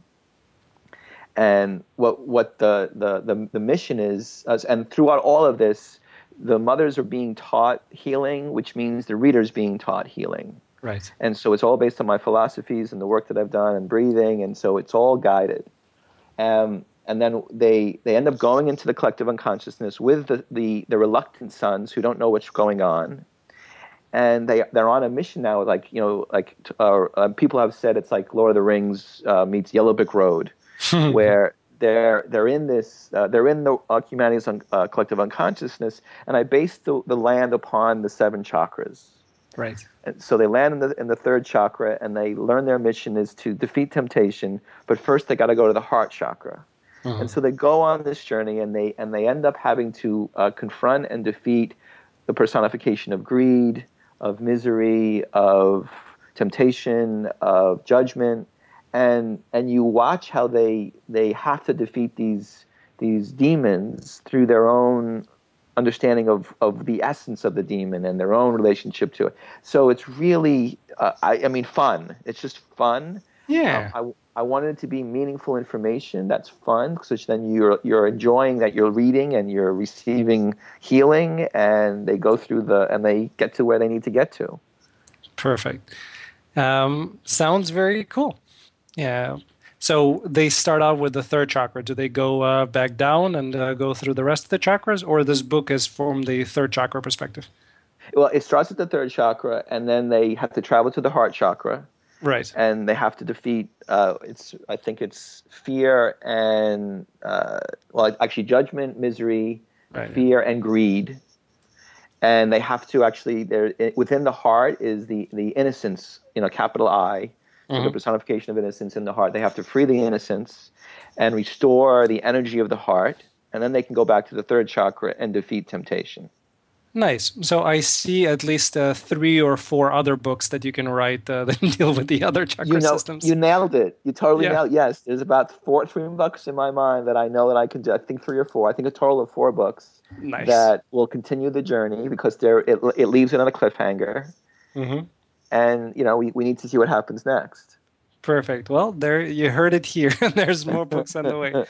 And what what the the the, the mission is, uh, and throughout all of this, the mothers are being taught healing, which means the reader's being taught healing. Right. And so it's all based on my philosophies and the work that I've done and breathing, and so it's all guided. Um, and then they they end up going into the collective unconsciousness with the, the, the reluctant sons who don't know what's going on, and they they're on a mission now. Like you know, like uh, uh, people have said, it's like Lord of the Rings uh, meets Yellow Brick Road, where they're they're in this uh, they're in the uh, humanity's un, uh, collective unconsciousness, and I based the, the land upon the seven chakras. Right. And so they land in the in the third chakra, and they learn their mission is to defeat temptation. But first, they got to go to the heart chakra, uh-huh. and so they go on this journey, and they and they end up having to uh, confront and defeat the personification of greed, of misery, of temptation, of judgment, and and you watch how they they have to defeat these these demons through their own understanding of, of the essence of the demon and their own relationship to it. So it's really, uh, I, I mean, fun. It's just fun. Yeah. Um, I, I wanted it to be meaningful information that's fun, so then you're you're enjoying that you're reading and you're receiving healing, and they go through the and they get to where they need to get to. Perfect. Um, sounds very cool. Yeah. So they start out with the third chakra. Do they go uh, back down and uh, go through the rest of the chakras, or this book is from the third chakra perspective? Well, it starts at the third chakra, and then they have to travel to the heart chakra. Right. And they have to defeat, uh, it's I think it's fear and, uh, well, actually judgment, misery, Right. fear, and greed. And they have to actually, there within the heart is the, the innocence, you know, capital I, so Mhm. the personification of innocence in the heart. They have to free the innocence and restore the energy of the heart. And then they can go back to the third chakra and defeat temptation. Nice. So I see at least uh, three or four other books that you can write uh, that deal with the other chakra You know, systems. you nailed it. You totally Yeah. nailed it. Yes, there's about four, three books in my mind that I know that I can do. I think three or four. I think a total of four books Nice. that will continue the journey because there it, it leaves it on a cliffhanger. Mm-hmm. And, you know, we, we need to see what happens next. Perfect. Well, there you heard it here. There's more books on the way.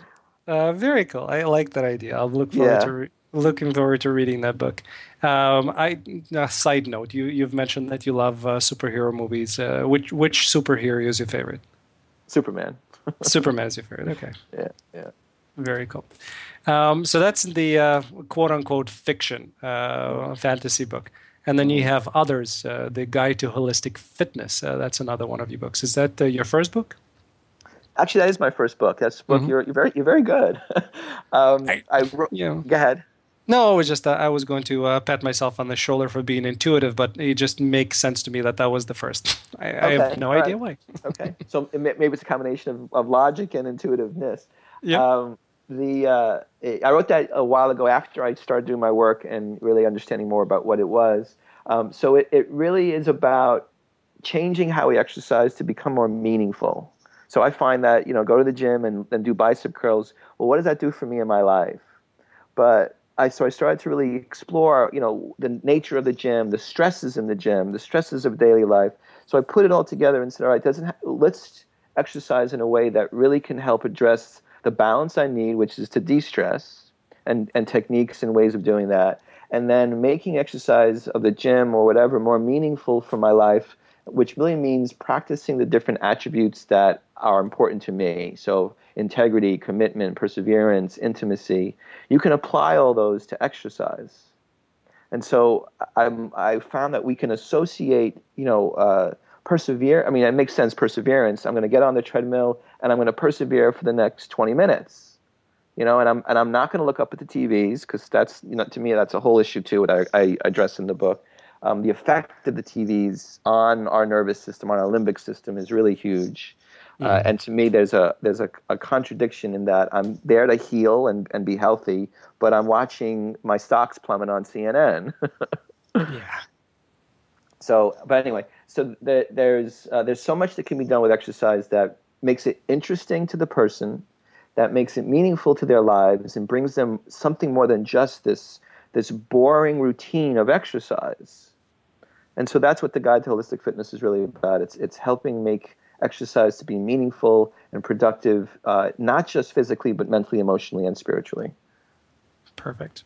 Uh, very cool. I like that idea. I'll look forward Yeah. to re- looking forward to reading that book. Um, I uh, side note, you you've mentioned that you love uh, superhero movies. Uh, which which superhero is your favorite? Superman. Superman is your favorite. Okay, Yeah, yeah. very cool. Um, so that's the uh, quote unquote fiction uh, fantasy book, and then you have others. Uh, the Guide to Holistic Fitness. Uh, that's another one of your books. Is that uh, your first book? Actually, that is my first book. That's the book. Mhm. You're you're very you're very good. um, I- I wrote. you know. Go ahead. No, it was just that I was going to uh, pat myself on the shoulder for being intuitive, but it just makes sense to me that that was the first. I, I have Okay, no all idea right. why. Okay, so it may- maybe it's a combination of, of logic and intuitiveness. Yeah. Um, the uh, I wrote that a while ago after I started doing my work and really understanding more about what it was. Um, so it, it really is about changing how we exercise to become more meaningful. So I find that, you know, go to the gym and, and do bicep curls. Well, what does that do for me in my life? But I so I started to really explore, you know, the nature of the gym, the stresses in the gym, the stresses of daily life. So I put it all together and said, all right, doesn't ha- let's exercise in a way that really can help address the balance I need, which is to de-stress, and, and techniques and ways of doing that. And then making exercise of the gym or whatever more meaningful for my life, which really means practicing the different attributes that are important to me. So integrity, commitment, perseverance, intimacy. You can apply all those to exercise. And so I'm, I found that we can associate, you know, uh, persevere. I mean, it makes sense, perseverance. I'm going to get on the treadmill and I'm going to persevere for the next twenty minutes. You know, and I'm and I'm not going to look up at the T Vs because that's, you know, to me that's a whole issue too. What I, I address in the book. Um, the effect of the T Vs on our nervous system, on our limbic system, is really huge. Uh, and to me, there's a there's a, a contradiction in that I'm there to heal and, and be healthy, but I'm watching my stocks plummet on C N N. Yeah. So, but anyway, so the, there's uh, there's so much that can be done with exercise that makes it interesting to the person, that makes it meaningful to their lives, and brings them something more than just this this boring routine of exercise. And so that's what the Guide to Holistic Fitness is really about. It's it's helping make exercise to be meaningful and productive, uh, not just physically, but mentally, emotionally, and spiritually. Perfect.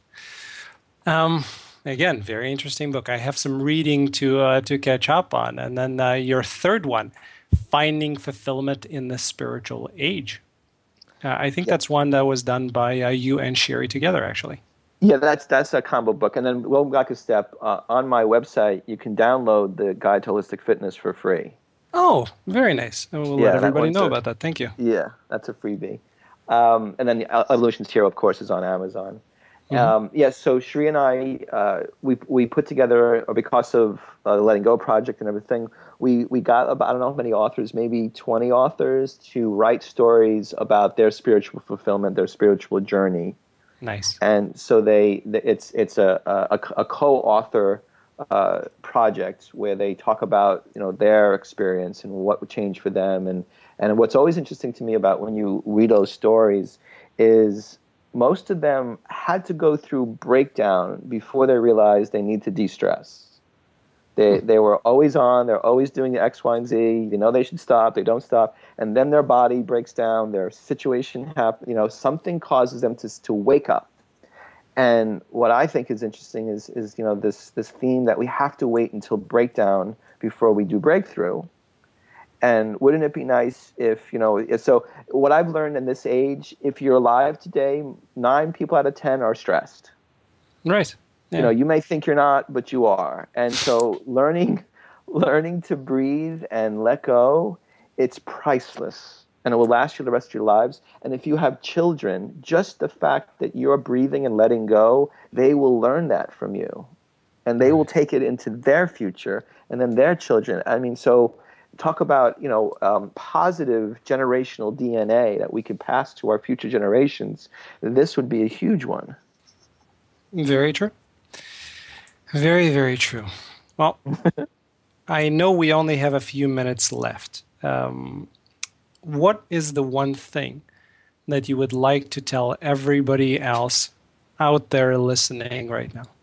Um, again, very interesting book. I have some reading to uh, to catch up on, and then uh, your third one, Finding Fulfillment in the Spiritual Age. Uh, I think Yeah. that's one that was done by uh, you and Sherry together, actually. Yeah, that's that's a combo book. And then we'll go back a step. Uh, on my website, you can download the Guide to Holistic Fitness for free. Oh, very nice. We'll Yeah, let that everybody one's know a- about that. Thank you. Yeah, that's a freebie. Um, and then the uh, Evolution's Hero, of course, is on Amazon. Mhm. Um, yes, so Shri and I, uh, we we put together, or because of uh, the Letting Go project and everything, we, we got about, I don't know how many authors, maybe twenty authors to write stories about their spiritual fulfillment, their spiritual journey. Nice. And so they, it's it's a a, a co-author uh, project where they talk about, you know, their experience and what would change for them. And and what's always interesting to me about when you read those stories is most of them had to go through breakdown before they realized they need to de-stress. They they were always on, they're always doing X, Y, and Z. You know they should stop, they don't stop, and then their body breaks down, their situation happens, you know, something causes them to to wake up. And what I think is interesting is is you know this this theme that we have to wait until breakdown before we do breakthrough. And wouldn't it be nice if, you know, so what I've learned in this age, if you're alive today, nine people out of ten are stressed. Right. Yeah. You know, you may think you're not, but you are. And so learning learning to breathe and let go, it's priceless. And it will last you the rest of your lives. And if you have children, just the fact that you're breathing and letting go, they will learn that from you. And they will take it into their future and then their children. I mean, so talk about, you know, um, positive generational D N A that we could pass to our future generations. This would be a huge one. Very true. Very, very true. Well, I know we only have a few minutes left. Um, what is the one thing that you would like to tell everybody else out there listening right now?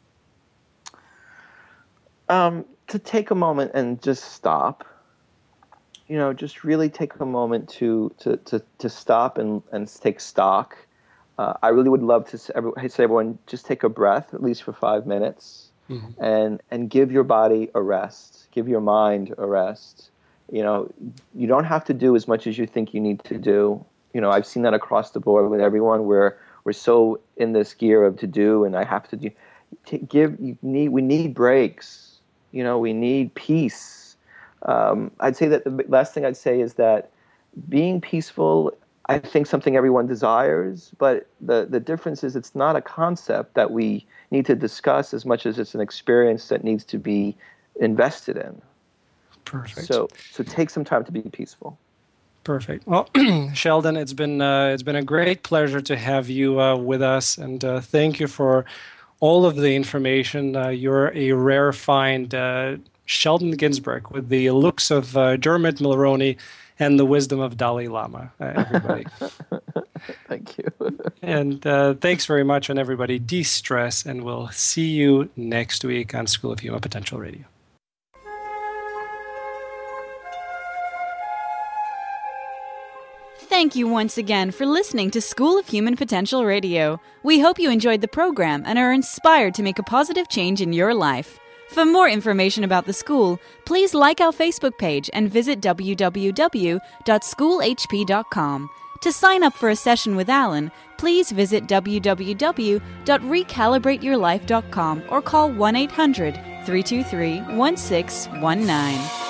Um, to take a moment and just stop. You know, just really take a moment to to to, to stop and, and take stock. Uh, I really would love to say, every, say everyone just take a breath, at least for five minutes. Mm-hmm. And and give your body a rest, give your mind a rest. You know, you don't have to do as much as you think you need to do. You know, I've seen that across the board with everyone, where we're so in this gear of to do, and I have to do. To give you need we need breaks. You know, we need peace. Um, I'd say that the last thing I'd say is that being peaceful, I think, something everyone desires, but the, the difference is it's not a concept that we need to discuss as much as it's an experience that needs to be invested in. Perfect. So so take some time to be peaceful. Perfect. Well, Sheldon, it's been uh, it's been a great pleasure to have you uh, with us, and uh, thank you for all of the information. Uh, you're a rare find, uh, Sheldon Ginsberg, with the looks of uh, Dermot Mulroney and the wisdom of Dalai Lama, uh, everybody. Thank you. And uh, thanks very much, and everybody, de-stress, and we'll see you next week on School of Human Potential Radio. Thank you once again for listening to School of Human Potential Radio. We hope you enjoyed the program and are inspired to make a positive change in your life. For more information about the school, please like our Facebook page and visit w w w dot school h p dot com. To sign up for a session with Alan, please visit w w w dot recalibrate your life dot com or call one eight hundred, three two three, one six one nine.